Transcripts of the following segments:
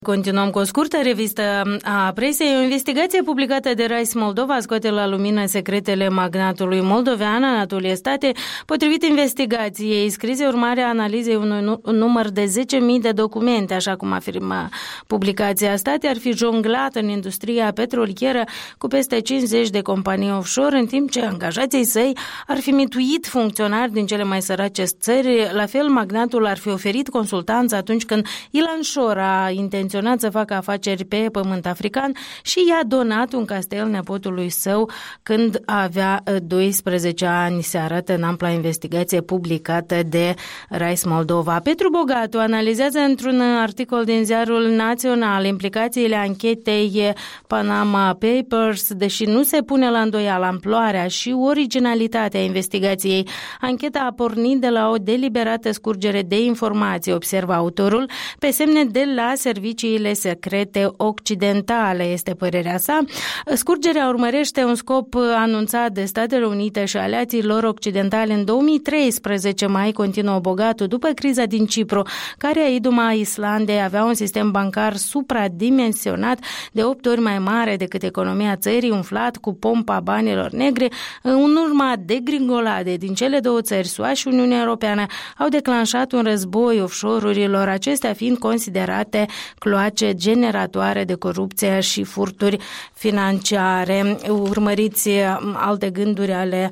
Continuăm cu o scurtă revistă a presei. O investigație publicată de Rise Moldova scoate la lumină secretele magnatului moldovean Anatolie State. Potrivit investigației scrise urmarea analizei unui număr de 10.000 de documente, așa cum afirmă publicația, State ar fi jonglat în industria petrolieră cu peste 50 de companii offshore, în timp ce angajații săi ar fi mituit funcționari din cele mai sărace țări. La fel, magnatul ar fi oferit consultanță atunci când Ilan Șor a intenționat să facă afaceri pe pământ african și i-a donat un castel nepotului său când avea 12 ani, se arată în ampla investigație publicată de Rise Moldova. Petru Bogatu analizează într-un articol din Ziarul Național implicațiile anchetei Panama Papers, deși nu se pune la îndoială amploarea și originalitatea investigației. Ancheta a pornit de la o deliberată scurgere de informații, observă autorul, pe semne de la serviciile secrete occidentale, este părerea sa. Scurgerea urmărește un scop anunțat de Statele Unite și aliații lor occidentali în 2013, mai continuă Bogatu, după criza din Cipru, care iduma Islandei avea un sistem bancar supradimensionat de 8 ori mai mare decât economia țării, umflat cu pompa banilor negri. În urma degringoladei din cele două țări, SUA și Uniunea Europeană, au declanșat un război offshore-urilor, acestea fiind considerate cloace generatoare de corupție și furturi financiare. Urmăriți alte gânduri ale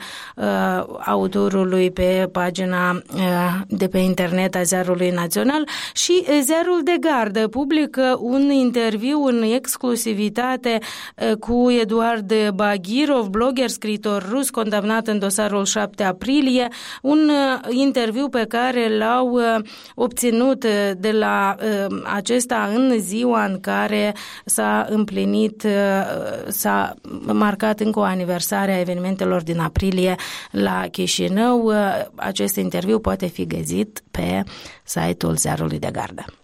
autorului pe pagina de pe internet a Ziarului Național. Și Ziarul de Gardă publică un interviu în exclusivitate cu Eduard Bagirov, blogger, scriitor rus, condamnat în dosarul 7 aprilie, un interviu pe care l-au obținut de la acesta în ziua în care s-a împlinit, s-a marcat încă o aniversare a evenimentelor din aprilie la Chișinău. Acest interviu poate fi găsit pe site-ul Ziarului de Gardă.